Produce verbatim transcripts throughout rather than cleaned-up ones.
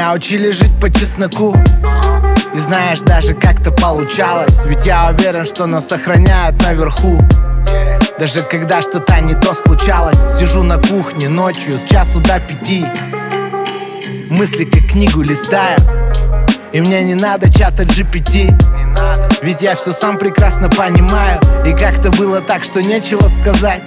Меня учили жить по чесноку. И знаешь, даже как-то получалось. Ведь я уверен, что нас сохраняют наверху. Даже когда что-то не то случалось. Сижу на кухне ночью с часу до пяти. Мысли как книгу листаю. И мне не надо чата джи пи ти. Ведь я все сам прекрасно понимаю. И как-то было так, что нечего сказать.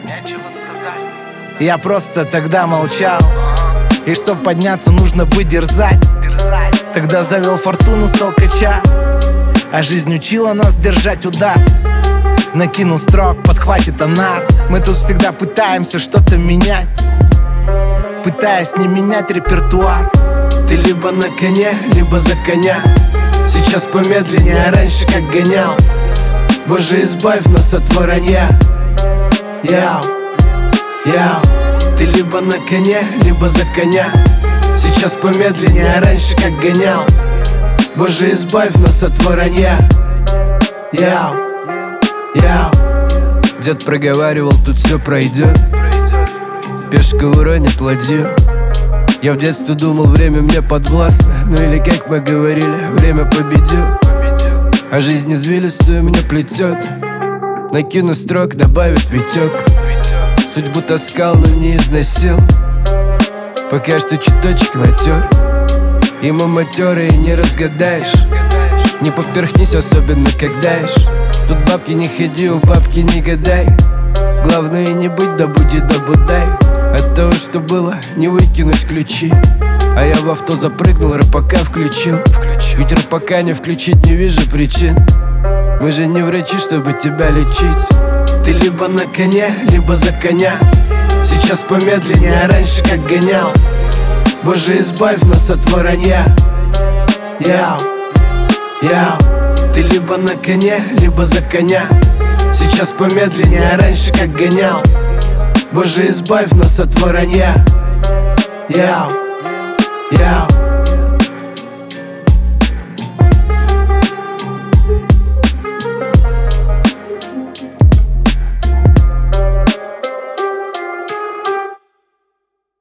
Я просто тогда молчал. И чтоб подняться, нужно бы дерзать. Тогда завел фортуну с толкача. А жизнь учила нас держать удар. Накинул строк, подхватит анар. Мы тут всегда пытаемся что-то менять, пытаясь не менять репертуар. Ты либо на коне, либо за коня. Сейчас помедленнее, а раньше как гонял. Боже, избавь нас от воронья. Яу, яу. Ты либо на коне, либо за коня. Сейчас помедленнее, а раньше как гонял. Боже, избавь нас от воронья. Яу, яу. Дед проговаривал, тут все пройдет. Пешка уронит ладью. Я в детстве думал, время мне подвластно. Ну или как мы говорили, время победил. А жизнь извилистую мне плетет. Накину строк, добавит Витек. Судьбу таскал, но не износил. Пока что чуточек натер. И мы матерые, не разгадаешь. Не поперхнись, особенно когда ешь. Тут бабки не ходи, у бабки не гадай. Главное не быть, да будет, да будай. От того, что было, не выкинуть ключи. А я в авто запрыгнул, рэпака включил. Ведь рэпака не включить не вижу причин. Мы же не врачи, чтобы тебя лечить. Ты либо на коне, либо за коня. Сейчас помедленнее, а раньше как гонял. Боже, избавь нас от воронья. Яу, яу. Ты либо на коне, либо за коня. Сейчас помедленнее, а раньше как гонял. Боже, избавь нас от воронья. Яу, яу.